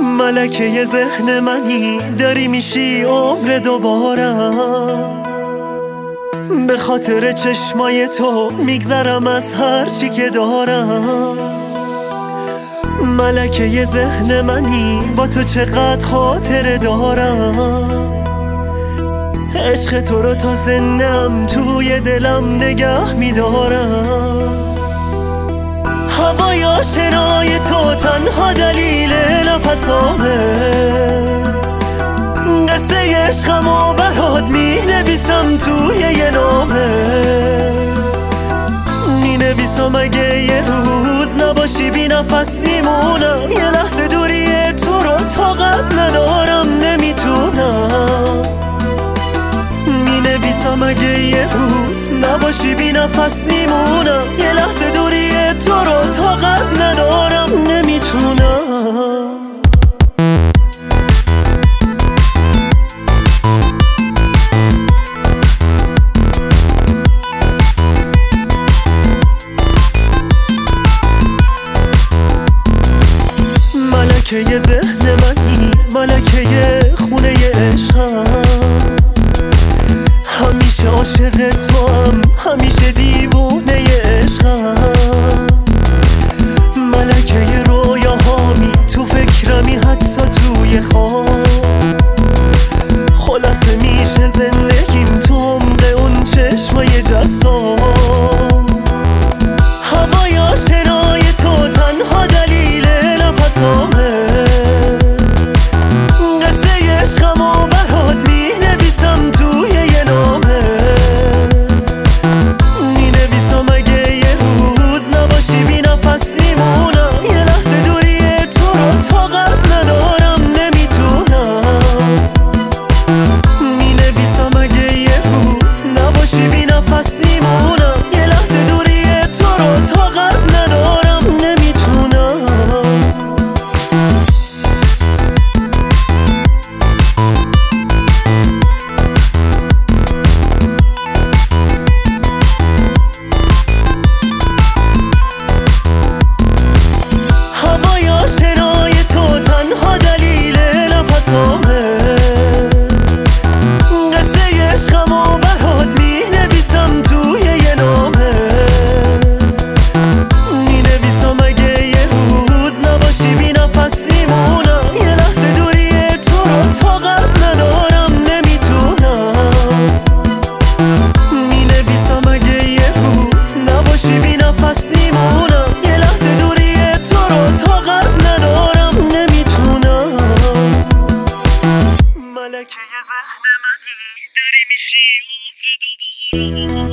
ملکه ذهن منی، داری میشی عمر دوبارم. به خاطر چشمای تو میگذرم از هر چی که دارم. ملکه ذهن منی، با تو چقدر خاطره دارم. عشق تو رو تا زندم توی دلم نگه میدارم. هوای آشنای تو تنها دلیل نفسامه. قصه عشقمو برات می نویسم توی یه نامه. می نویسم اگه یه روز نباشی بی نفس میمونم. یه لحظه دوری تو رو طاقت ندارم، نمیتونم. می نویسم اگه یه روز نباشی بی نفس میمونم. یه لحظه دوری تو رو طاقت ندارم، نمیتونم. ملکه ذهن منی، ملکه خونه عشقم. همیشه عاشق توام، همیشه دیوونه عشقم. ملکه رویاهامی، تو فکرمی حتی توی خواب. خلاصه میشه زندگیم تو عمق اون چشمای جذاب. هوای آشنای تو تنها دلیل نفسامه. قصه عشقمو برات می نویسم توی یه نامه. می نویسم اگه یه روز نباشی بی نفس میمونم. یه لحظه دوری تو رو طاقت ندارم، نمیتونم. می نویسم اگه یه روز نباشی بی نفس میمونم. یه لحظه دوری تو رو طاقت ندارم، نمیتونم. هوای آشنای تو تنها دلیل نفسامه. قصه عشقمو برات می نویسم توی یه نامه. می نویسم اگه یه روز نباشی بی نفس میمونم. یه لحظه دوری تو رو طاقت ندارم، نمیتونم. می نویسم اگه یه روز نباشی بی نفس میمونم. یه لحظه دوری تو رو طاقت ندارم، نمیتونم. ملکه ذهن منی، داری میشی عمر دوباره.